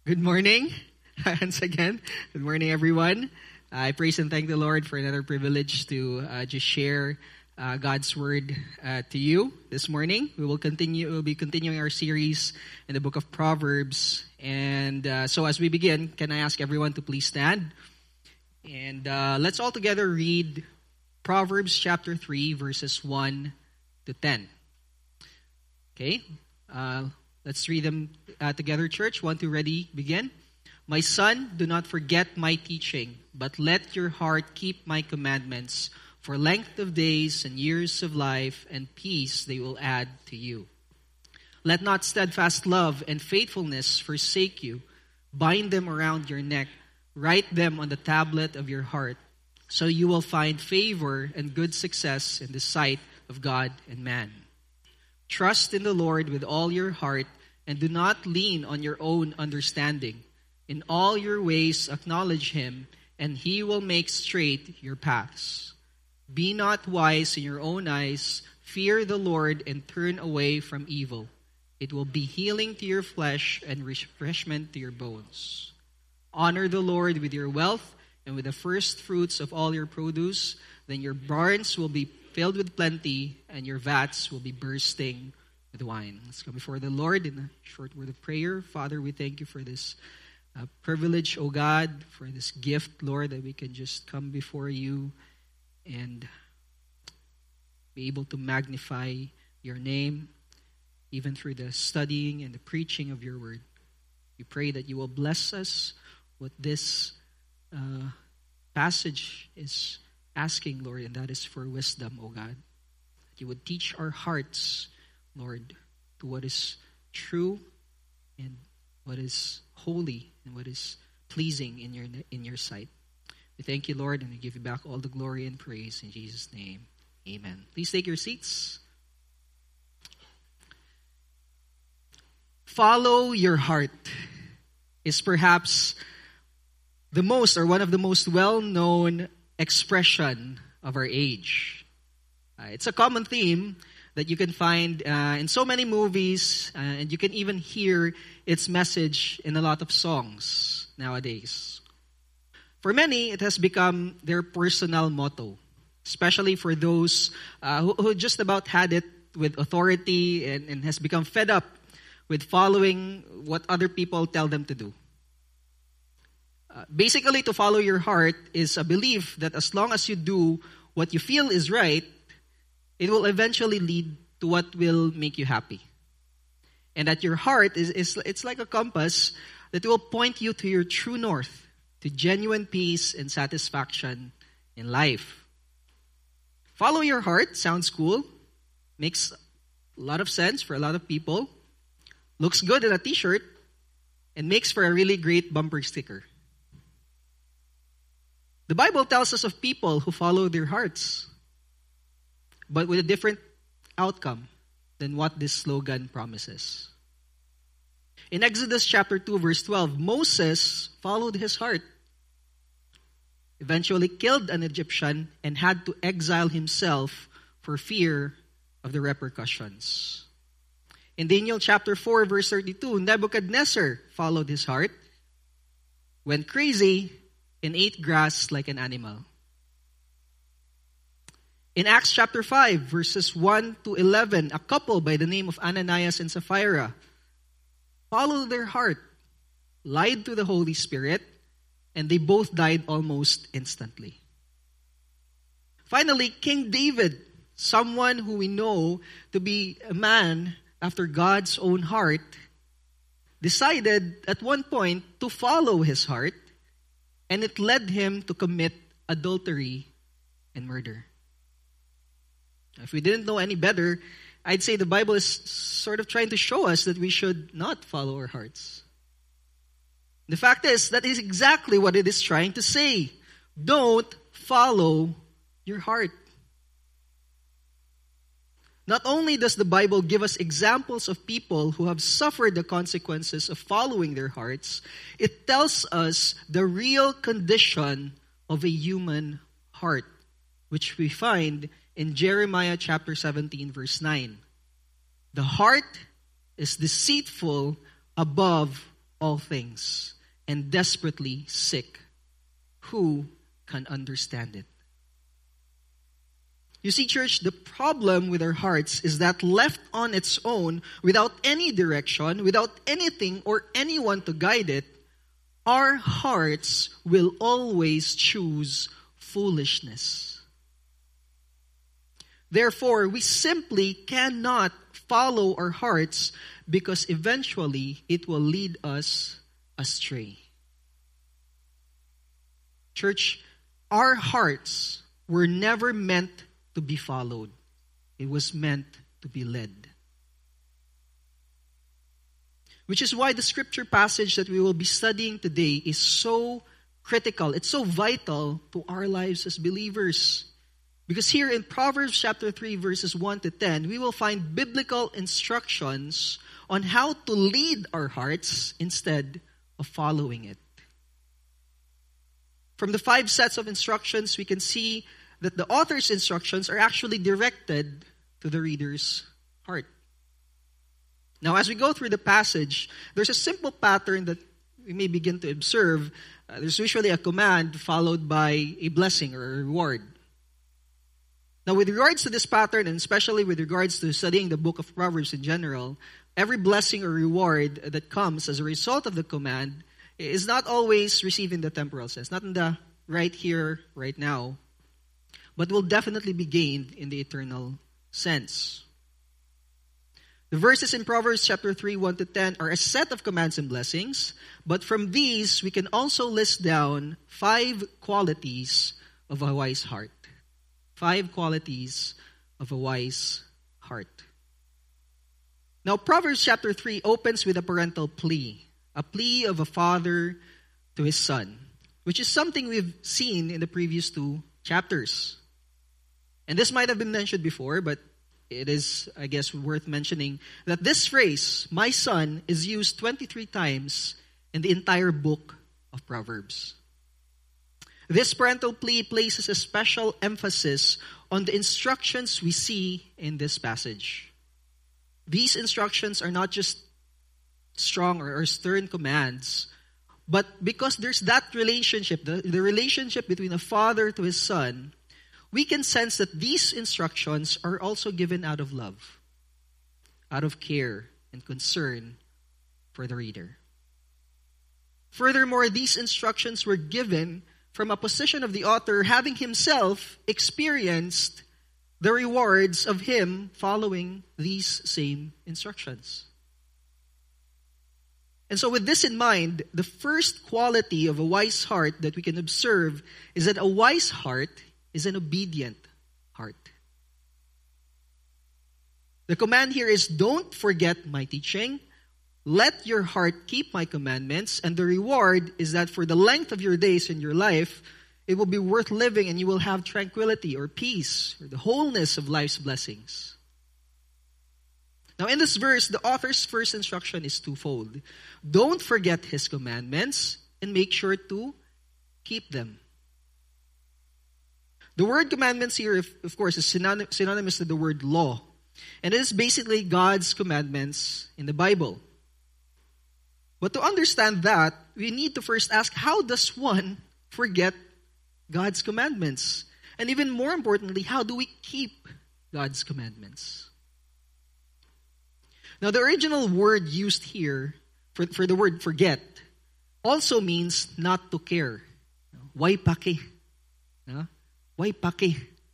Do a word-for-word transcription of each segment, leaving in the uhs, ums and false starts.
Good morning, once again. Good morning, everyone. I praise and thank the Lord for another privilege to uh, just share uh, God's word uh, to you this morning. We will continue. We'll be continuing our series in the book of Proverbs. And uh, so, as we begin, can I ask everyone to please stand? And uh, let's all together read Proverbs chapter three, verses one to ten. Okay. Uh, Let's read them uh, together, church. One, two, ready, begin. My son, do not forget my teaching, but let your heart keep my commandments. For length of days and years of life and peace they will add to you. Let not steadfast love and faithfulness forsake you. Bind them around your neck. Write them on the tablet of your heart. So you will find favor and good success in the sight of God and man. Trust in the Lord with all your heart and do not lean on your own understanding. In all your ways acknowledge Him, and He will make straight your paths. Be not wise in your own eyes. Fear the Lord and turn away from evil. It will be healing to your flesh and refreshment to your bones. Honor the Lord with your wealth and with the first fruits of all your produce. Then your barns will be filled with plenty, and your vats will be bursting with wine. Let's go before the Lord in a short word of prayer. Father, we thank you for this uh, privilege, O God, for this gift, Lord, that we can just come before you and be able to magnify your name, even through the studying and the preaching of your word. We pray that you will bless us what this uh, passage is asking, Lord, and that is for wisdom, O God. That you would teach our hearts, Lord, to what is true and what is holy and what is pleasing in your in your sight. We thank you, Lord, and we give you back all the glory and praise in Jesus' name. Amen. Please take your seats. Follow your heart is perhaps the most or one of the most well-known expression of our age. Uh, it's a common theme that you can find uh, in so many movies, uh, and you can even hear its message in a lot of songs nowadays. For many, it has become their personal motto, especially for those uh, who, who just about had it with authority and, and has become fed up with following what other people tell them to do. Uh, basically, to follow your heart is a belief that as long as you do what you feel is right, it will eventually lead to what will make you happy. And that your heart is, is it's like a compass that will point you to your true north, to genuine peace and satisfaction in life. Follow your heart sounds cool, makes a lot of sense for a lot of people, looks good in a t-shirt, and makes for a really great bumper sticker. The Bible tells us of people who follow their hearts, but with a different outcome than what this slogan promises. In Exodus chapter two, verse twelve, Moses followed his heart, eventually killed an Egyptian, and had to exile himself for fear of the repercussions. In Daniel chapter four, verse thirty-two, Nebuchadnezzar followed his heart, went crazy, and ate grass like an animal. In Acts chapter five, verses one to eleven, a couple by the name of Ananias and Sapphira followed their heart, lied to the Holy Spirit, and they both died almost instantly. Finally, King David, someone who we know to be a man after God's own heart, decided at one point to follow his heart, and it led him to commit adultery and murder. If we didn't know any better, I'd say the Bible is sort of trying to show us that we should not follow our hearts. The fact is, that is exactly what it is trying to say. Don't follow your heart. Not only does the Bible give us examples of people who have suffered the consequences of following their hearts, it tells us the real condition of a human heart, which we find in Jeremiah chapter seventeen, verse nine. The heart is deceitful above all things and desperately sick. Who can understand it? You see, church, the problem with our hearts is that left on its own, without any direction, without anything or anyone to guide it, our hearts will always choose foolishness. Therefore, we simply cannot follow our hearts because eventually it will lead us astray. Church, our hearts were never meant to be followed. It was meant to be led. Which is why the scripture passage that we will be studying today is so critical. It's so vital to our lives as believers. Because here in Proverbs chapter three, verses one to ten, we will find biblical instructions on how to lead our hearts instead of following it. From the five sets of instructions, we can see that the author's instructions are actually directed to the reader's heart. Now, as we go through the passage, there's a simple pattern that we may begin to observe. Uh, there's usually a command followed by a blessing or a reward. Now, with regards to this pattern, and especially with regards to studying the book of Proverbs in general, every blessing or reward that comes as a result of the command is not always received in the temporal sense, not in the right here, right now, but will definitely be gained in the eternal sense. The verses in Proverbs chapter three, one to ten are a set of commands and blessings, but from these we can also list down five qualities of a wise heart. Five qualities of a wise heart. Now, Proverbs chapter three opens with a parental plea, a plea of a father to his son, which is something we've seen in the previous two chapters. And this might have been mentioned before, but it is, I guess, worth mentioning that this phrase, my son, is used twenty-three times in the entire book of Proverbs. This parental plea places a special emphasis on the instructions we see in this passage. These instructions are not just strong or stern commands, but because there's that relationship, the, the relationship between a father to his son, we can sense that these instructions are also given out of love, out of care and concern for the reader. Furthermore, these instructions were given from a position of the author having himself experienced the rewards of him following these same instructions. And so with this in mind, the first quality of a wise heart that we can observe is that a wise heart is an obedient heart. The command here is, don't forget my teaching. Let your heart keep my commandments. And the reward is that for the length of your days in your life, it will be worth living and you will have tranquility or peace or the wholeness of life's blessings. Now in this verse, the author's first instruction is twofold. Don't forget his commandments and make sure to keep them. The word commandments here, of course, is synonymous to the word law. And it is basically God's commandments in the Bible. But to understand that, we need to first ask, how does one forget God's commandments? And even more importantly, how do we keep God's commandments? Now, the original word used here for, for the word forget also means not to care. Why pake? No? Why pake?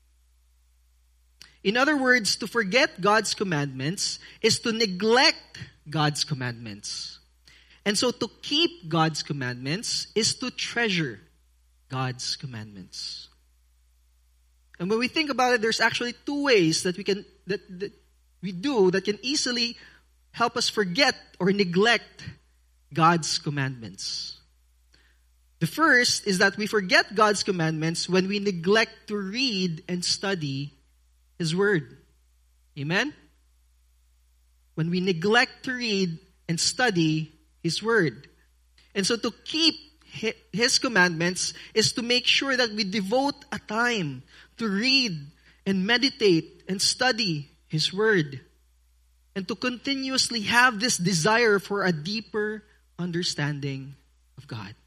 In other words, to forget God's commandments is to neglect God's commandments. And so to keep God's commandments is to treasure God's commandments. And when we think about it, there's actually two ways that we can that, that we do that can easily help us forget or neglect God's commandments. The first is that we forget God's commandments when we neglect to read and study His Word. Amen? When we neglect to read and study His Word. And so to keep His commandments is to make sure that we devote a time to read and meditate and study His Word. And to continuously have this desire for a deeper understanding of God.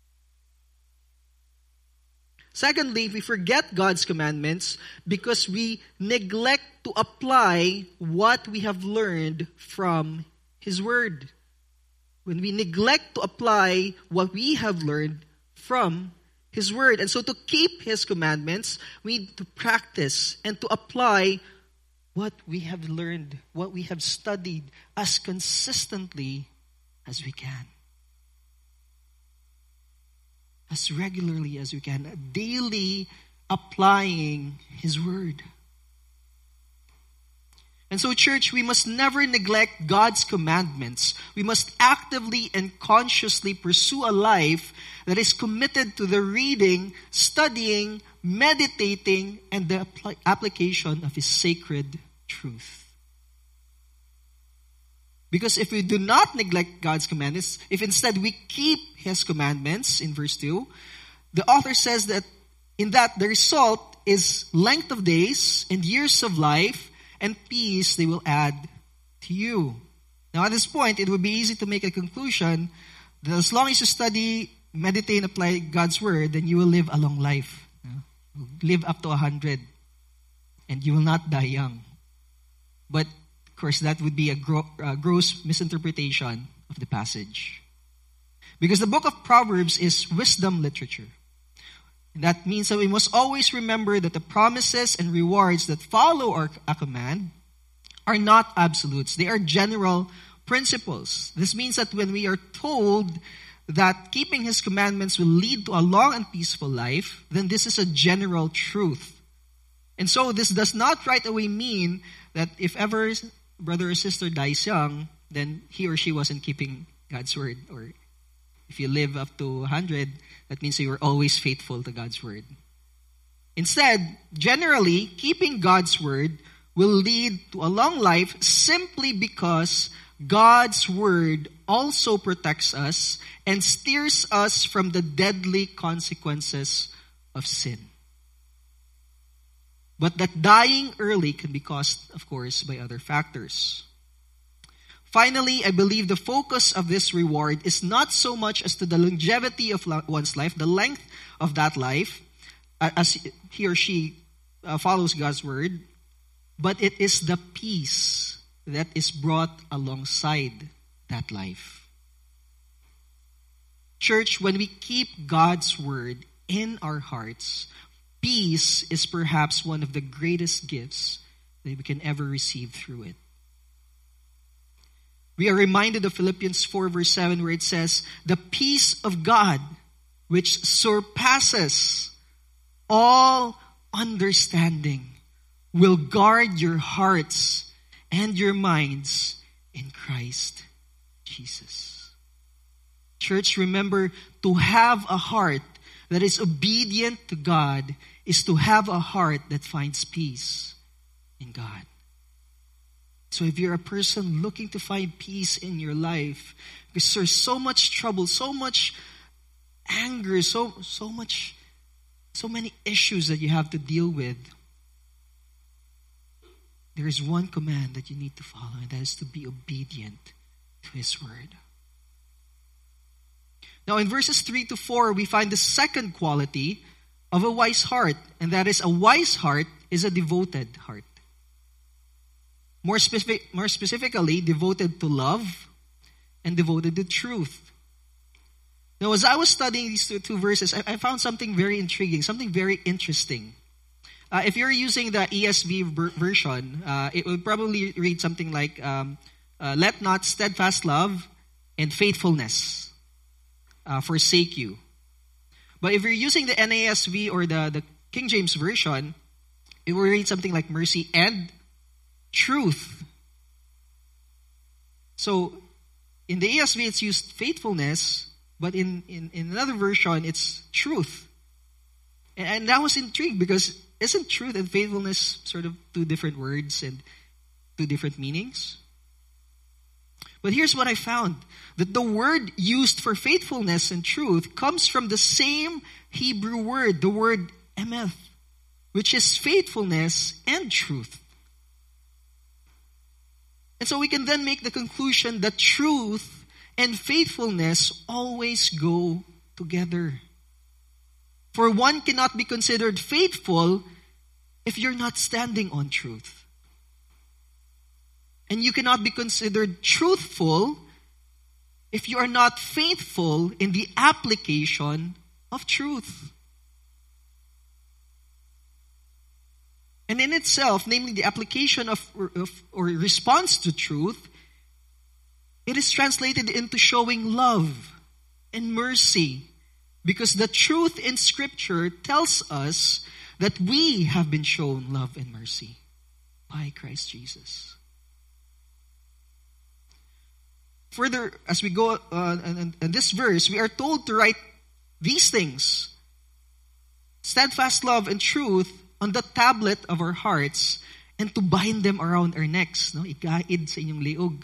Secondly, we forget God's commandments because we neglect to apply what we have learned from His Word. When we neglect to apply what we have learned from His Word. And so to keep His commandments, we need to practice and to apply what we have learned, what we have studied as consistently as we can. As regularly as we can, daily applying His Word. And so, church, we must never neglect God's commandments. We must actively and consciously pursue a life that is committed to the reading, studying, meditating, and the apl- application of His sacred truth. Because if we do not neglect God's commandments, if instead we keep His commandments, in verse two, the author says that in that the result is length of days and years of life and peace they will add to you. Now at this point, it would be easy to make a conclusion that as long as you study, meditate, and apply God's Word, then you will live a long life. Live up to a hundred. And you will not die young. But of course, that would be a gro- uh, gross misinterpretation of the passage. Because the book of Proverbs is wisdom literature. And that means that we must always remember that the promises and rewards that follow our a command are not absolutes. They are general principles. This means that when we are told that keeping His commandments will lead to a long and peaceful life, then this is a general truth. And so this does not right away mean that if ever brother or sister dies young, then he or she wasn't keeping God's Word. Or if you live up to one hundred, that means you were always faithful to God's Word. Instead, generally, keeping God's Word will lead to a long life simply because God's Word also protects us and steers us from the deadly consequences of sin. But that dying early can be caused, of course, by other factors. Finally, I believe the focus of this reward is not so much as to the longevity of one's life, the length of that life, as he or she follows God's Word, but it is the peace that is brought alongside that life. Church, when we keep God's Word in our hearts, peace is perhaps one of the greatest gifts that we can ever receive through it. We are reminded of Philippians four verse seven where it says, "The peace of God which surpasses all understanding will guard your hearts and your minds in Christ Jesus." Church, remember, to have a heart that is obedient to God is to have a heart that finds peace in God. So if you're a person looking to find peace in your life, because there's so much trouble, so much anger, so so much, so many issues that you have to deal with, there is one command that you need to follow, and that is to be obedient to His Word. Now in verses three to four, we find the second quality of a wise heart, and that is a wise heart is a devoted heart. More specific, more specifically, devoted to love and devoted to truth. Now, as I was studying these two, two verses, I, I found something very intriguing, something very interesting. Uh, if you're using the E S V ver- version, uh, it would probably read something like, um, uh, "Let not steadfast love and faithfulness uh, forsake you." But if you're using the N A S V or the, the King James Version, it will read something like mercy and truth. So, in the E S V, it's used faithfulness, but in, in, in another version, it's truth. And, and that was intrigued because isn't truth and faithfulness sort of two different words and two different meanings? But here's what I found. That the word used for faithfulness and truth comes from the same Hebrew word, the word emeth, which is faithfulness and truth. And so we can then make the conclusion that truth and faithfulness always go together. For one cannot be considered faithful if you're not standing on truth. And you cannot be considered truthful if you are not faithful in the application of truth. And in itself, namely the application of, of or response to truth, it is translated into showing love and mercy, because the truth in Scripture tells us that we have been shown love and mercy by Christ Jesus. Further, as we go uh, in, in this verse, we are told to write these things, steadfast love and truth, on the tablet of our hearts, and to bind them around our necks. No? Ikaid sa inyong leog.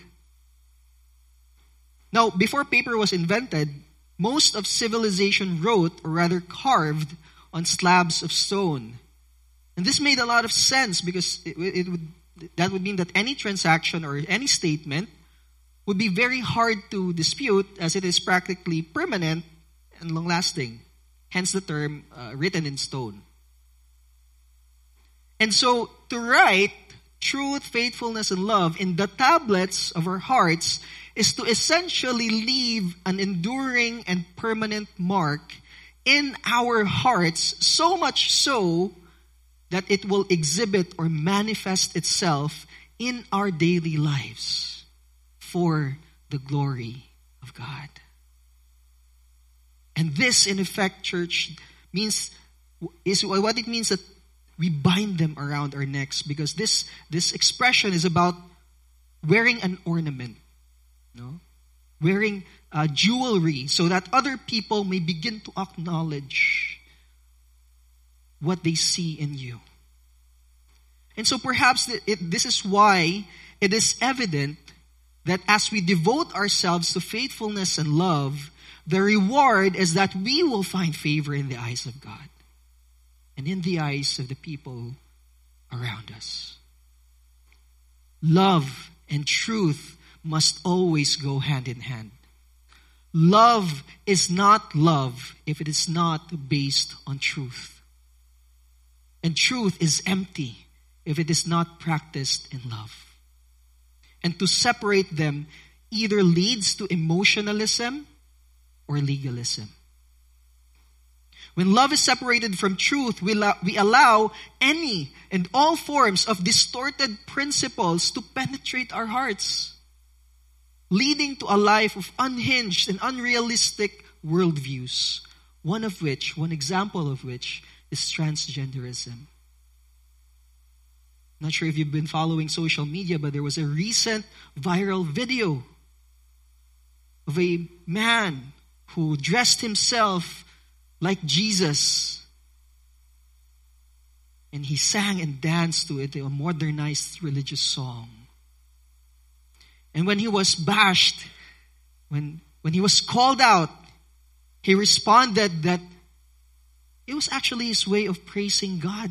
Now, before paper was invented, most of civilization wrote, or rather carved, on slabs of stone. And this made a lot of sense, because it, it would that would mean that any transaction or any statement would be very hard to dispute, as it is practically permanent and long-lasting. Hence the term uh, written in stone. And so, to write truth, faithfulness, and love in the tablets of our hearts is to essentially leave an enduring and permanent mark in our hearts, so much so that it will exhibit or manifest itself in our daily lives for the glory of God. And this, in effect, church, means is what it means that we bind them around our necks, because this this expression is about wearing an ornament, no, wearing uh, jewelry, so that other people may begin to acknowledge what they see in you. And so perhaps it, it, this is why it is evident that as we devote ourselves to faithfulness and love, the reward is that we will find favor in the eyes of God and in the eyes of the people around us. Love and truth must always go hand in hand. Love is not love if it is not based on truth. And truth is empty if it is not practiced in love. And to separate them either leads to emotionalism or legalism. When love is separated from truth, we allow, we allow any and all forms of distorted principles to penetrate our hearts, leading to a life of unhinged and unrealistic worldviews, one of which, one example of which, is transgenderism. Not sure if you've been following social media, but there was a recent viral video of a man who dressed himself like Jesus. And he sang and danced to it, a modernized religious song. And when he was bashed, when, when he was called out, he responded that it was actually his way of praising God.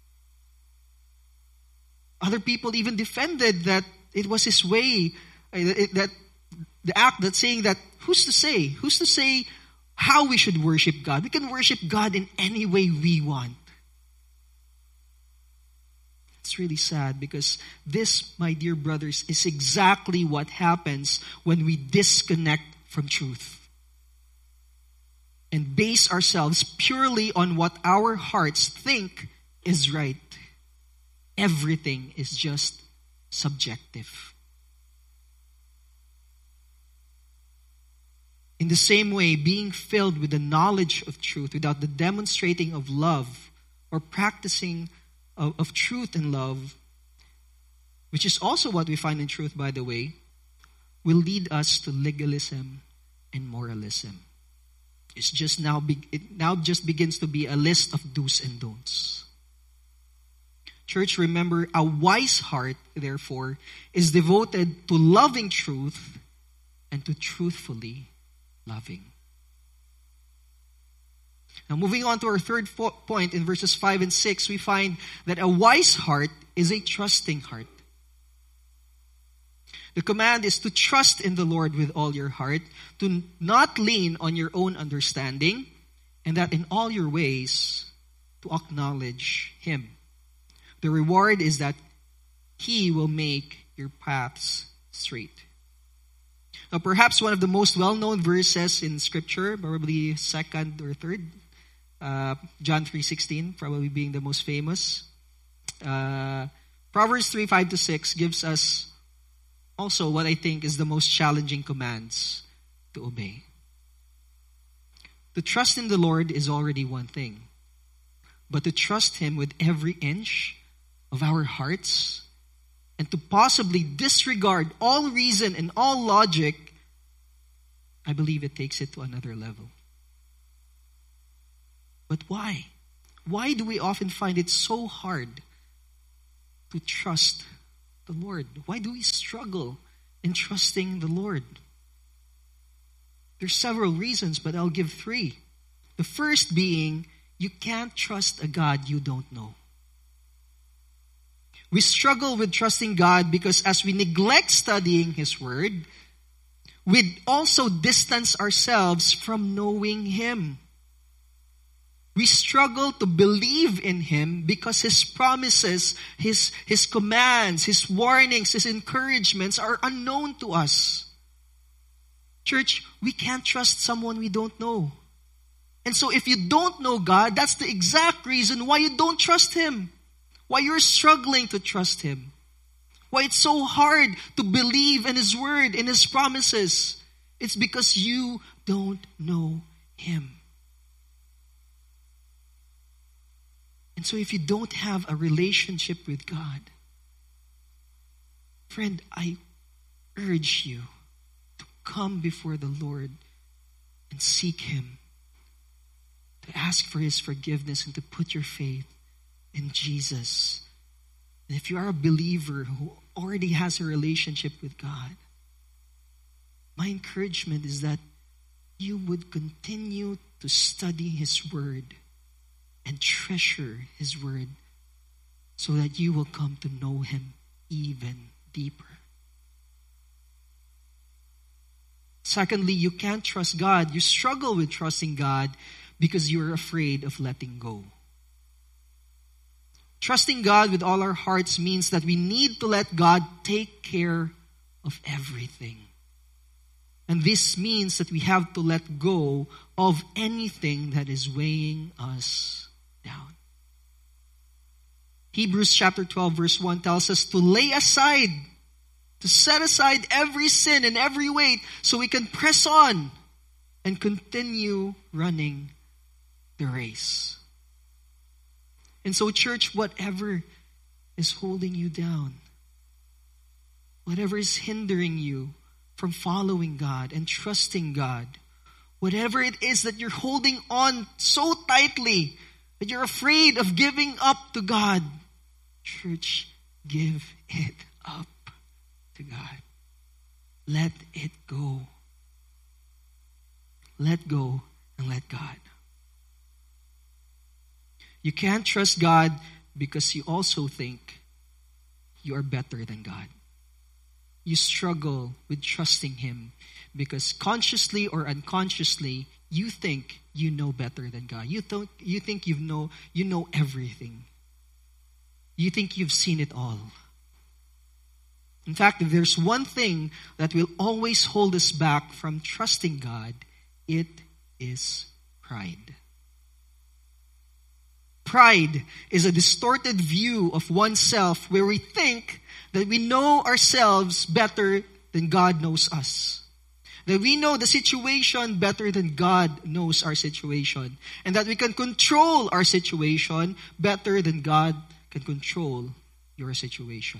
Other people even defended that it was his way, that the act that's saying that, who's to say? Who's to say how we should worship God? We can worship God in any way we want. It's really sad, because this, my dear brothers, is exactly what happens when we disconnect from truth and base ourselves purely on what our hearts think is right. Everything is just subjective. In the same way, being filled with the knowledge of truth without the demonstrating of love or practicing of, of truth and love, which is also what we find in truth, by the way, will lead us to legalism and moralism. It's just now be, it now just begins to be a list of do's and don'ts. Church, remember, a wise heart, therefore, is devoted to loving truth and to truthfully loving. Now, moving on to our third fo- point in verses five and six, we find that a wise heart is a trusting heart. The command is to trust in the Lord with all your heart, to not lean on your own understanding, and that in all your ways, to acknowledge Him. The reward is that He will make your paths straight. Now, perhaps one of the most well-known verses in Scripture, probably second or third, uh, John three sixteen, probably being the most famous. Uh, Proverbs three five to six gives us also what I think is the most challenging commands to obey. To trust in the Lord is already one thing, but to trust Him with every inch of our hearts and to possibly disregard all reason and all logic, I believe it takes it to another level. But why? Why do we often find it so hard to trust the Lord? Why do we struggle in trusting the Lord? There's several reasons, but I'll give three. The first being, you can't trust a God you don't know. We struggle with trusting God because as we neglect studying His Word, we also distance ourselves from knowing Him. We struggle to believe in Him because His promises, His, His commands, His warnings, His encouragements are unknown to us. Church, we can't trust someone we don't know. And so if you don't know God, that's the exact reason why you don't trust Him. Why you're struggling to trust Him. Why it's so hard to believe in His Word, in His promises. It's because you don't know Him. And so if you don't have a relationship with God, friend, I urge you to come before the Lord and seek Him, to ask for His forgiveness and to put your faith in Jesus. And if you are a believer who already has a relationship with God, my encouragement is that you would continue to study His Word and treasure His Word so that you will come to know Him even deeper. Secondly, you can't trust God. You struggle with trusting God because you're afraid of letting go. Trusting God with all our hearts means that we need to let God take care of everything. And this means that we have to let go of anything that is weighing us down. Hebrews chapter twelve verse one tells us to lay aside, to set aside every sin and every weight so we can press on and continue running the race. And so, church, whatever is holding you down, whatever is hindering you from following God and trusting God, whatever it is that you're holding on so tightly that you're afraid of giving up to God, church, give it up to God. Let it go. Let go and let God. You can't trust God because you also think you are better than God. You struggle with trusting Him because consciously or unconsciously, you think you know better than God. You think you think you know you know everything. You think you've seen it all. In fact, if there's one thing that will always hold us back from trusting God, it is pride. Pride is a distorted view of oneself where we think that we know ourselves better than God knows us. That we know the situation better than God knows our situation. And that we can control our situation better than God can control your situation.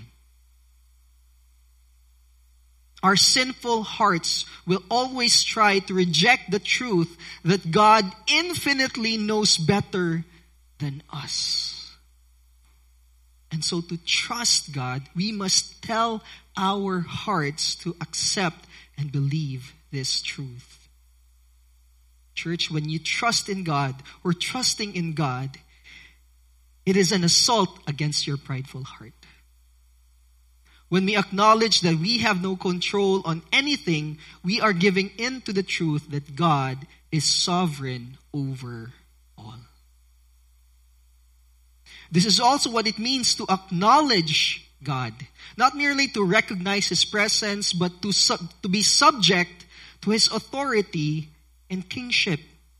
Our sinful hearts will always try to reject the truth that God infinitely knows better than us. And so to trust God, we must tell our hearts to accept and believe this truth. Church, when you trust in God or trusting in God, it is an assault against your prideful heart. When we acknowledge that we have no control on anything, we are giving in to the truth that God is sovereign over all. This is also what it means to acknowledge God. Not merely to recognize His presence, but to, sub- to be subject to His authority and kingship.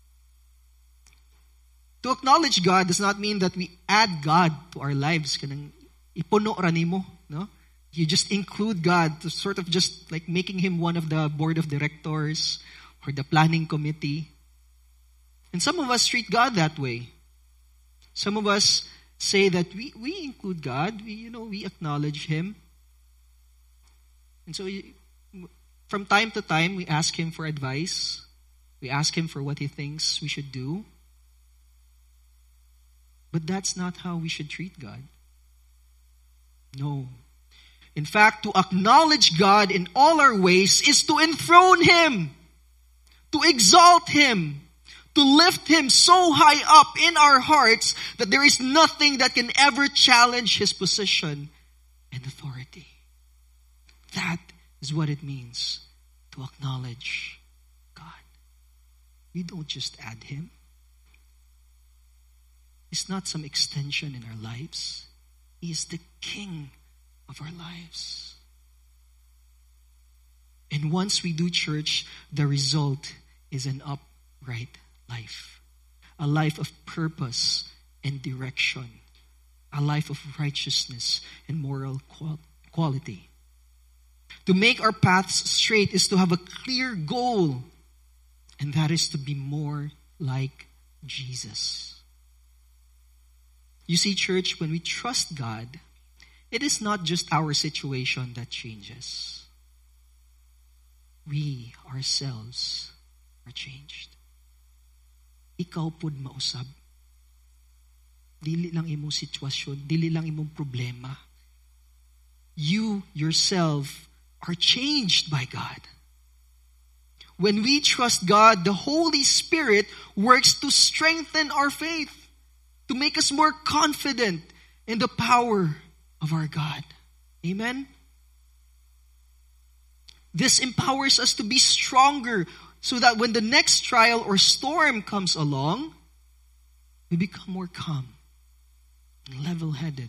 To acknowledge God does not mean that we add God to our lives. Kanang ipuno ra nimo, no? You just include God to sort of just like making Him one of the board of directors or the planning committee. And some of us treat God that way. Some of us say that we, we include God, we, you know, we acknowledge Him. And so we, from time to time, we ask Him for advice. We ask Him for what He thinks we should do. But that's not how we should treat God. No. In fact, to acknowledge God in all our ways is to enthrone Him, to exalt Him, to lift Him so high up in our hearts that there is nothing that can ever challenge His position and authority. That is what it means to acknowledge God. We don't just add Him. He's not some extension in our lives. He is the King of our lives. And once we do church, the result is an upright life. A life of purpose and direction. A life of righteousness and moral qual- quality. To make our paths straight is to have a clear goal. And that is to be more like Jesus. You see, church, when we trust God, it is not just our situation that changes. We ourselves are changed. Ikaw pud mausab. Dili lang imong sitwasyon, dili lang imong problema. You yourself are changed by God. When we trust God, the Holy Spirit works to strengthen our faith, to make us more confident in the power of our God. Amen? This empowers us to be stronger so that when the next trial or storm comes along, we become more calm and level-headed.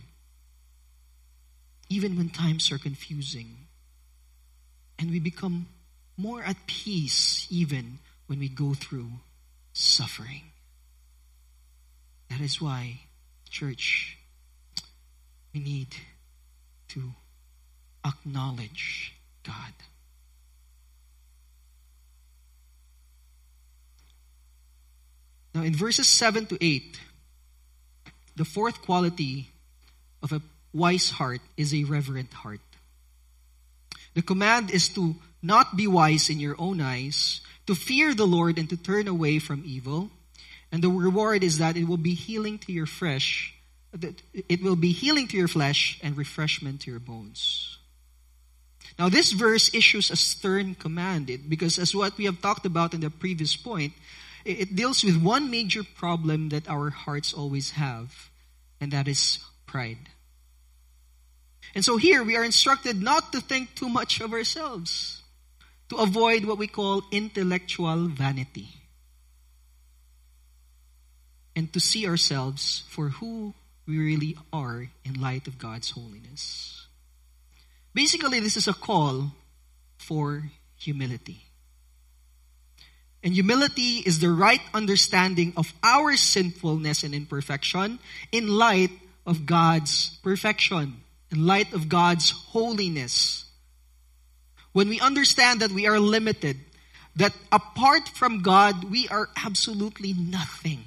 Even when times are confusing. And we become more at peace even when we go through suffering. That is why, church, we need to acknowledge God. Now, in verses seven to eight, the fourth quality of a wise heart is a reverent heart. The command is to not be wise in your own eyes, to fear the Lord and to turn away from evil. And the reward is that it will be healing to your flesh, that it will be healing to your flesh and refreshment to your bones. Now, this verse issues a stern command because, as what we have talked about in the previous point, it deals with one major problem that our hearts always have, and that is pride. And so here we are instructed not to think too much of ourselves, to avoid what we call intellectual vanity, and to see ourselves for who we really are in light of God's holiness. Basically, this is a call for humility. And humility is the right understanding of our sinfulness and imperfection in light of God's perfection, in light of God's holiness. When we understand that we are limited, that apart from God, we are absolutely nothing.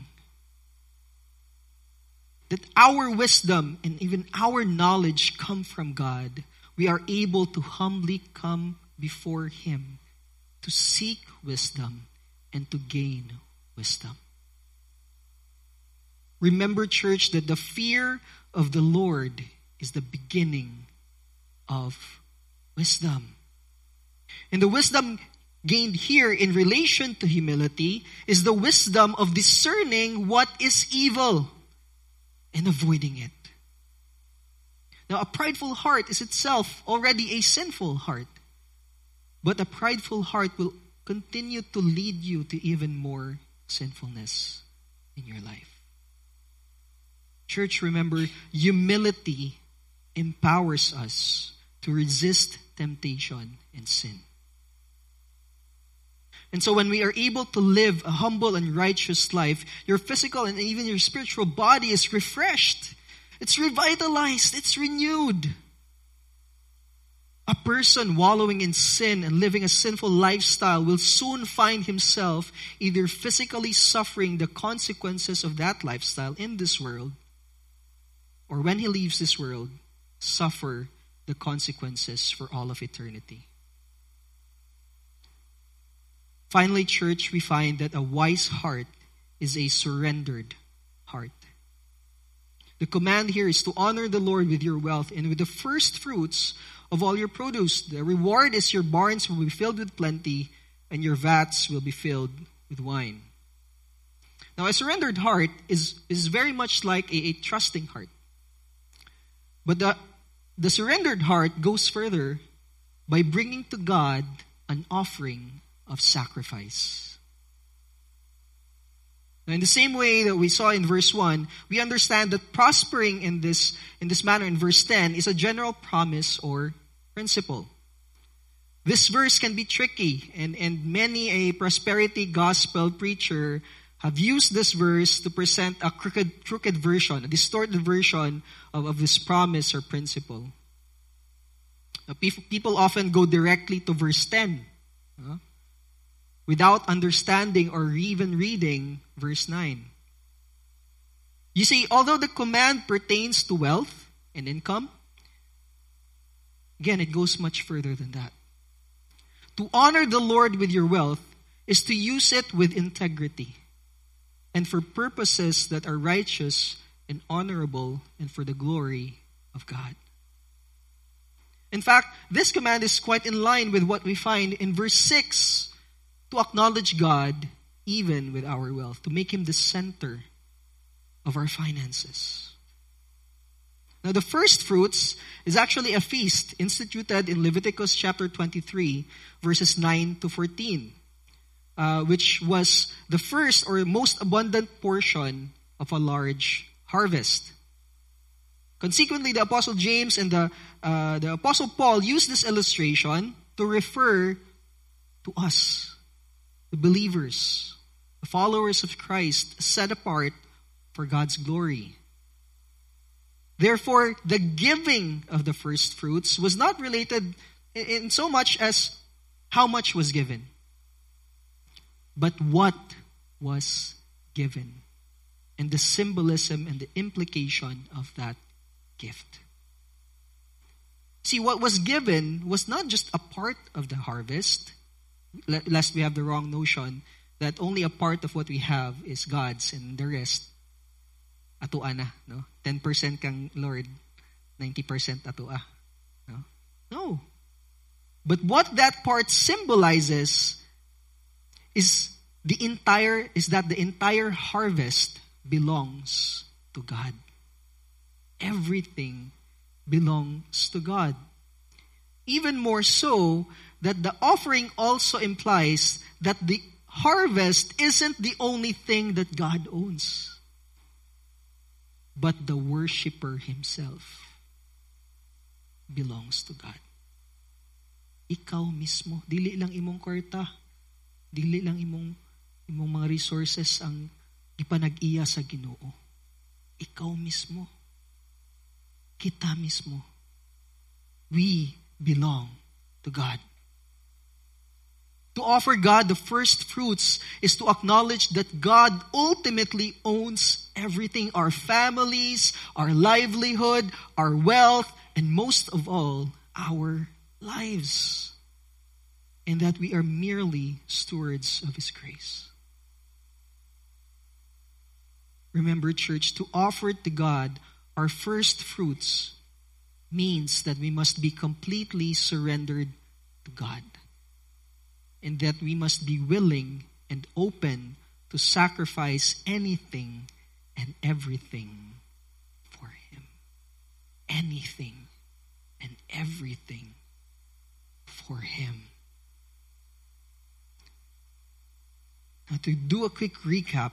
That our wisdom and even our knowledge come from God, we are able to humbly come before Him to seek wisdom and to gain wisdom. Remember, church, that the fear of the Lord is the beginning of wisdom. And the wisdom gained here in relation to humility is the wisdom of discerning what is evil and avoiding it. Now, a prideful heart is itself already a sinful heart. But a prideful heart will continue to lead you to even more sinfulness in your life. Church, remember, humility empowers us to resist temptation and sin. And so when we are able to live a humble and righteous life, your physical and even your spiritual body is refreshed. It's revitalized. It's renewed. A person wallowing in sin and living a sinful lifestyle will soon find himself either physically suffering the consequences of that lifestyle in this world, or when he leaves this world, suffer the consequences for all of eternity. Finally, church, we find that a wise heart is a surrendered heart. The command here is to honor the Lord with your wealth and with the first fruits of all your produce. The reward is your barns will be filled with plenty, and your vats will be filled with wine. Now, a surrendered heart is, is very much like a, a trusting heart. But the, the surrendered heart goes further by bringing to God an offering of sacrifice. Now, in the same way that we saw in verse one, we understand that prospering in this, in this manner in verse ten is a general promise or principle. This verse can be tricky, and, and many a prosperity gospel preacher have used this verse to present a crooked, crooked version, a distorted version of, of this promise or principle. Now, people often go directly to verse ten. Huh? Without understanding or even reading verse nine. You see, although the command pertains to wealth and income, again, it goes much further than that. To honor the Lord with your wealth is to use it with integrity and for purposes that are righteous and honorable and for the glory of God. In fact, this command is quite in line with what we find in verse six, to acknowledge God even with our wealth, to make Him the center of our finances. Now, the first fruits is actually a feast instituted in Leviticus chapter twenty-three, verses nine to fourteen, uh, which was the first or most abundant portion of a large harvest. Consequently, the Apostle James and the, uh, the Apostle Paul used this illustration to refer to us, the believers, the followers of Christ, set apart for God's glory. Therefore, the giving of the first fruits was not related in so much as how much was given, but what was given, and the symbolism and the implication of that gift. See, what was given was not just a part of the harvest, lest we have the wrong notion that only a part of what we have is God's and the rest atua na, no? ten percent kang Lord, ninety percent atua. No? No. But what that part symbolizes is the entire is that the entire harvest belongs to God. Everything belongs to God. Even more so that the offering also implies that the harvest isn't the only thing that God owns, but the worshiper himself belongs to God. Ikaw mismo, dili lang imong kwarta, dili lang imong imong mga resources ang ipanag-iya sa Ginoo. Ikaw mismo, kita mismo, we belong to God. To offer God the first fruits is to acknowledge that God ultimately owns everything, our families, our livelihood, our wealth, and most of all, our lives. And that we are merely stewards of His grace. Remember, church, to offer to God our first fruits means that we must be completely surrendered to God. And that we must be willing and open to sacrifice anything and everything for Him. Anything. anything and everything for Him. Now, to do a quick recap,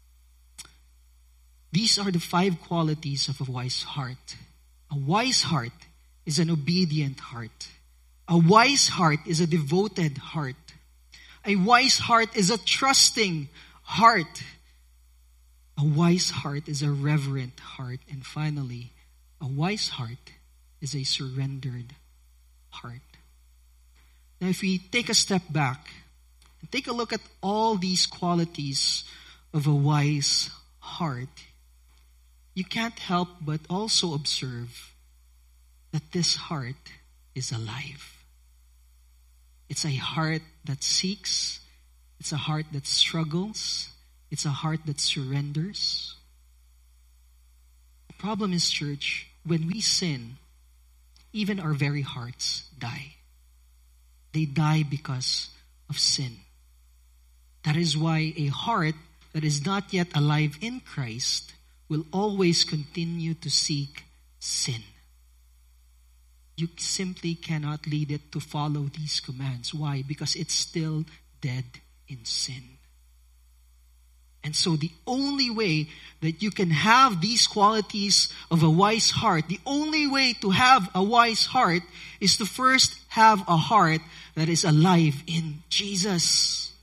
these are the five qualities of a wise heart. A wise heart is an obedient heart. A wise heart is a devoted heart. A wise heart is a trusting heart. A wise heart is a reverent heart. And finally, a wise heart is a surrendered heart. Now, if we take a step back and take a look at all these qualities of a wise heart, you can't help but also observe that this heart is alive. It's a heart that seeks. It's a heart that struggles. It's a heart that surrenders. The problem is, church, when we sin, even our very hearts die. They die because of sin. That is why a heart that is not yet alive in Christ will always continue to seek sin. You simply cannot lead it to follow these commands. Why? Because it's still dead in sin. And so the only way that you can have these qualities of a wise heart, the only way to have a wise heart is to first have a heart that is alive in Jesus.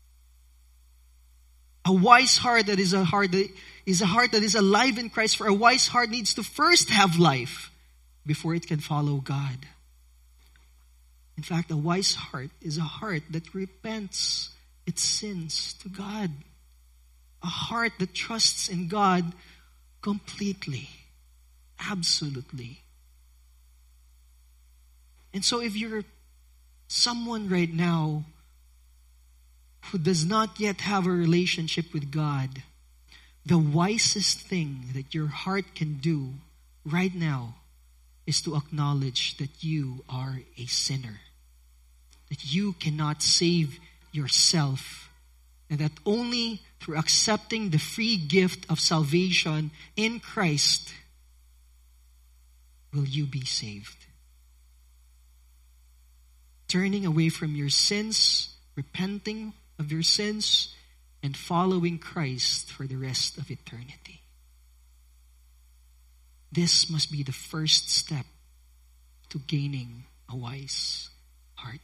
A wise heart that is a heart that is a heart that is alive in Christ. For a wise heart needs to first have life before it can follow God. In fact, a wise heart is a heart that repents its sins to God. A heart that trusts in God completely, absolutely. And so if you're someone right now who does not yet have a relationship with God, the wisest thing that your heart can do right now is to acknowledge that you are a sinner, that you cannot save yourself, and that only through accepting the free gift of salvation in Christ will you be saved. Turning away from your sins, repenting of your sins, and following Christ for the rest of eternity. This must be the first step to gaining a wise heart.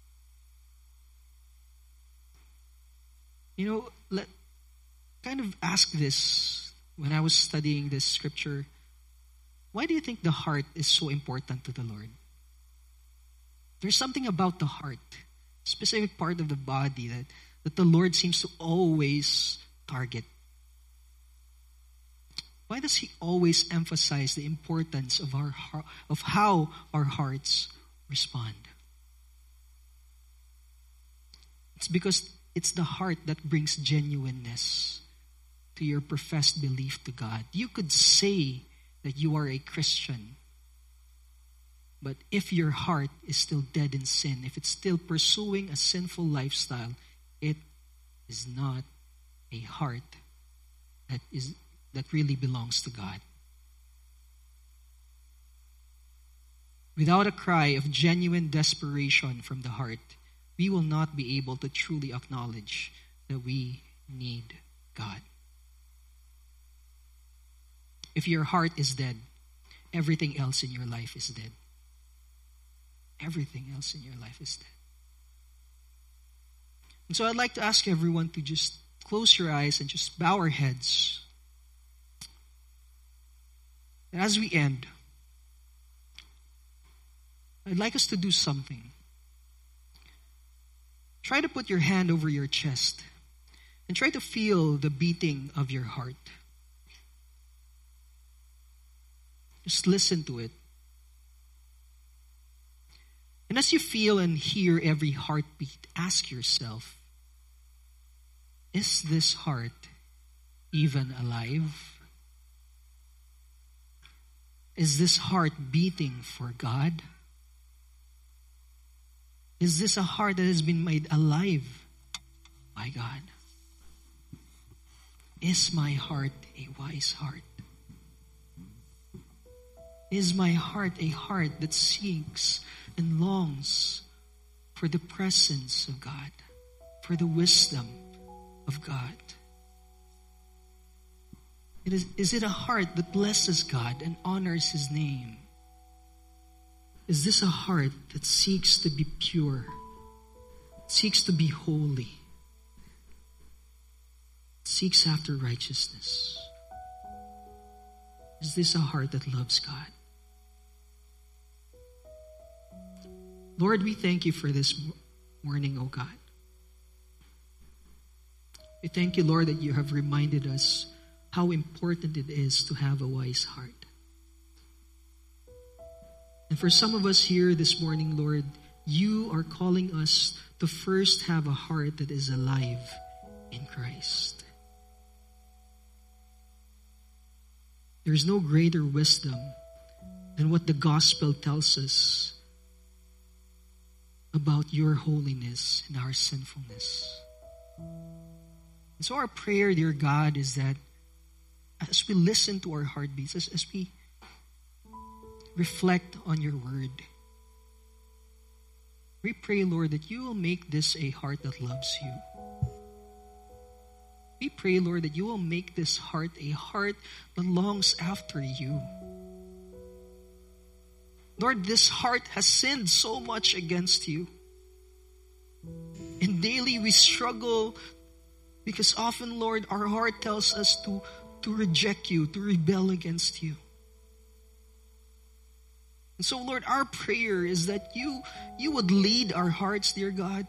You know, let kind of ask this when I was studying this scripture. Why do you think the heart is so important to the Lord? There's something about the heart, specific part of the body that, that the Lord seems to always target. Why does He always emphasize the importance of our heart, of how our hearts respond? It's because it's the heart that brings genuineness to your professed belief to God. You could say that you are a Christian, but if your heart is still dead in sin, if it's still pursuing a sinful lifestyle, it is not a heart that is that really belongs to God. Without a cry of genuine desperation from the heart, we will not be able to truly acknowledge that we need God. If your heart is dead, everything else in your life is dead. Everything else in your life is dead. And so I'd like to ask everyone to just close your eyes and just bow our heads. And as we end, I'd like us to do something. Try to put your hand over your chest and try to feel the beating of your heart. Just listen to it. And as you feel and hear every heartbeat, ask yourself, is this heart even alive? Is this heart beating for God? Is this a heart that has been made alive by God? Is my heart a wise heart? Is my heart a heart that seeks and longs for the presence of God, for the wisdom of God? It is, is it a heart that blesses God and honors His name? Is this a heart that seeks to be pure, seeks to be holy, seeks after righteousness? Is this a heart that loves God? Lord, we thank you for this morning, oh God. We thank you, Lord, that you have reminded us how important it is to have a wise heart. And for some of us here this morning, Lord, you are calling us to first have a heart that is alive in Christ. There is no greater wisdom than what the gospel tells us about your holiness and our sinfulness. And so our prayer, dear God, is that as we listen to our heartbeats, as, as we reflect on your word, we pray, Lord, that you will make this a heart that loves you. We pray, Lord, that you will make this heart a heart that longs after you. Lord, this heart has sinned so much against you. And daily we struggle because often, Lord, our heart tells us to, to reject you, to rebel against you. And so, Lord, our prayer is that you, you would lead our hearts, dear God.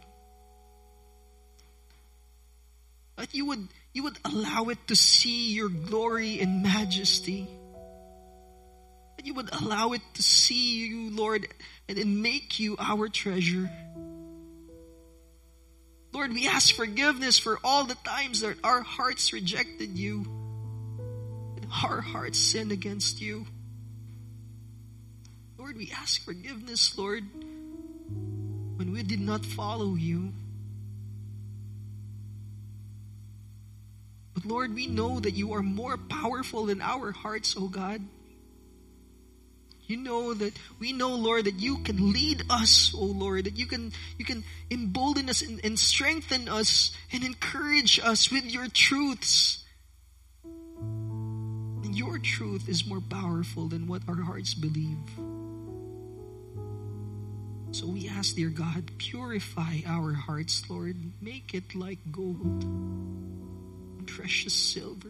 That you would, you would allow it to see your glory and majesty. That you would allow it to see you, Lord, and then make you our treasure. Lord, we ask forgiveness for all the times that our hearts rejected you and our hearts sinned against you. Lord, we ask forgiveness, Lord, when we did not follow you. But Lord, we know that you are more powerful than our hearts, oh God. You know that we know, Lord, that you can lead us, oh Lord, that you can you can embolden us and, and strengthen us and encourage us with your truths. And your truth is more powerful than what our hearts believe. So we ask, dear God, purify our hearts, Lord. Make it like gold, precious silver.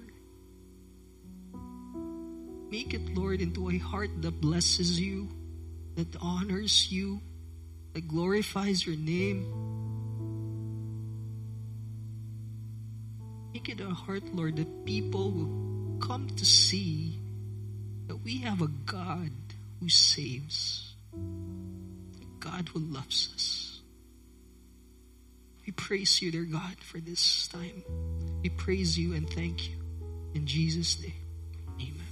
Make it, Lord, into a heart that blesses you, that honors you, that glorifies your name. Make it a heart, Lord, that people will come to see that we have a God who saves, a God who loves us. We praise you, dear God, for this time. We praise you and thank you. In Jesus' name, amen.